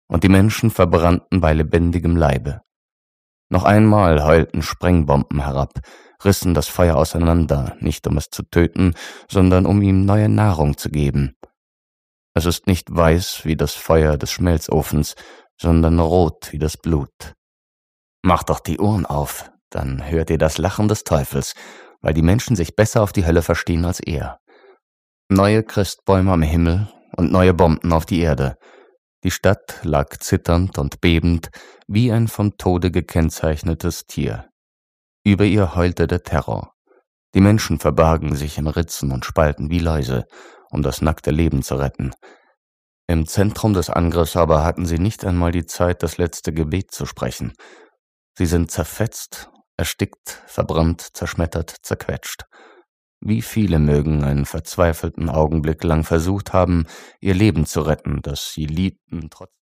und die Menschen verbrannten bei lebendigem Leibe. Noch einmal heulten Sprengbomben herab, rissen das Feuer auseinander, nicht um es zu töten, sondern um ihm neue Nahrung zu geben. Es ist nicht weiß wie das Feuer des Schmelzofens, sondern rot wie das Blut. Macht doch die Ohren auf, dann hört ihr das Lachen des Teufels, weil die Menschen sich besser auf die Hölle verstehen als er. Neue Christbäume am Himmel und neue Bomben auf die Erde. Die Stadt lag zitternd und bebend wie ein vom Tode gekennzeichnetes Tier. Über ihr heulte der Terror. Die Menschen verbargen sich in Ritzen und Spalten wie Läuse, um das nackte Leben zu retten. Im Zentrum des Angriffs aber hatten sie nicht einmal die Zeit, das letzte Gebet zu sprechen. Sie sind zerfetzt, erstickt, verbrannt, zerschmettert, zerquetscht. Wie viele mögen einen verzweifelten Augenblick lang versucht haben, ihr Leben zu retten, das sie liebten, trotz